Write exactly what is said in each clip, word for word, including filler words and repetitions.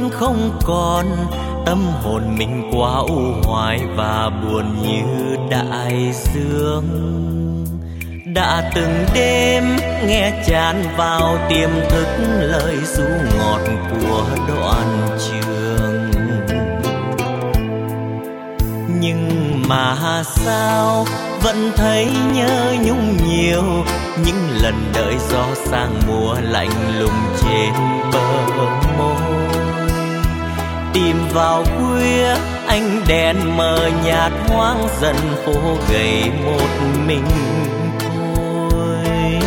không còn, tâm hồn mình quá u hoài và buồn như đại dương. Đã từng đêm nghe tràn vào tiềm thức lời ru ngọt của đoạn trường, nhưng mà sao vẫn thấy nhớ nhung nhiều, những lần đợi gió sang mùa lạnh lùng trên bờ môi. Tìm vào khuya ánh đèn mờ nhạt hoang dần phố gầy một mình thôi.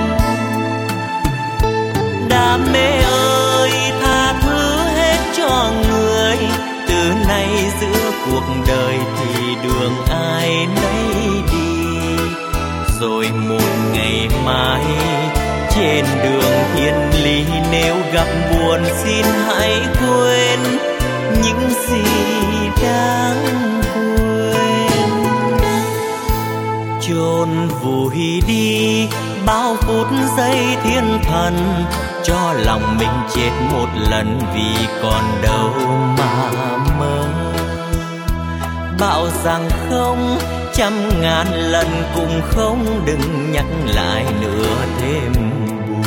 Đam mê ơi tha thứ hết cho người, từ nay giữa cuộc đời thì đường ai nấy đi. Rồi một ngày mai trên đường thiên lý, nếu gặp buồn xin hãy quên những gì đáng quên. Chôn vùi đi bao phút giây thiên thần, cho lòng mình chết một lần vì còn đâu mà mơ. Bảo rằng không, trăm ngàn lần cũng không, đừng nhắc lại nữa thêm buồn.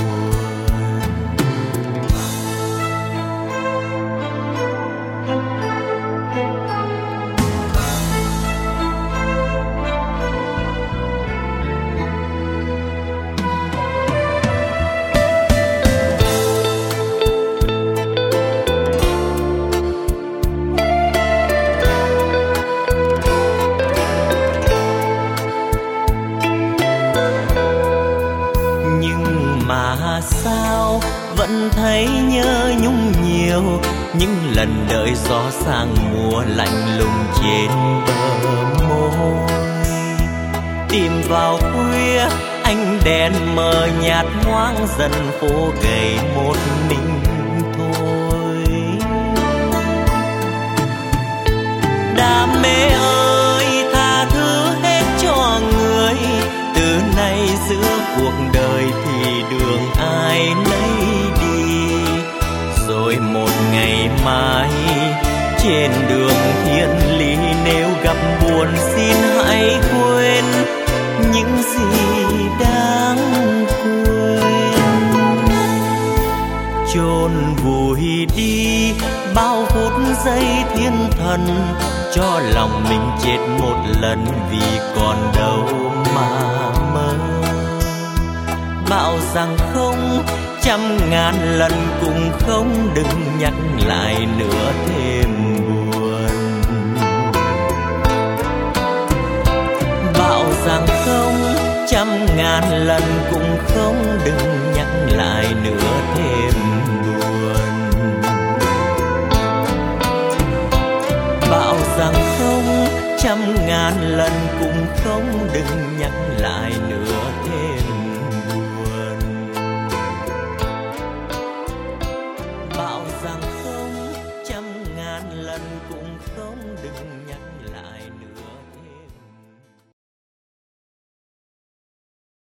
Sao vẫn thấy nhớ nhung nhiều, những lần đợi gió sang mùa lạnh lùng trên bờ môi. Tìm vào khuya ánh đèn mờ nhạt hoang dần phố gầy một mình thôi. Đam mê ơi tha thứ hết cho người, từ nay giữa cuộc đời thì đường ai nấy đi. Rồi một ngày mai trên đường thiên lý, nếu gặp buồn xin hãy quên những gì đáng quên. Chôn vùi đi bao phút giây thiên thần, cho lòng mình chết một lần vì còn đâu mà mơ. Bảo rằng không, trăm ngàn lần cũng không, đừng nhắc lại nữa thêm buồn. Bảo rằng không, trăm ngàn lần cũng không, đừng nhắc lại nữa thêm buồn. Bảo rằng không, trăm ngàn lần cũng không, đừng nhắc lại nữa thêm buồn. Bảo rằng không, trăm ngàn lần cũng không, đừng nhắc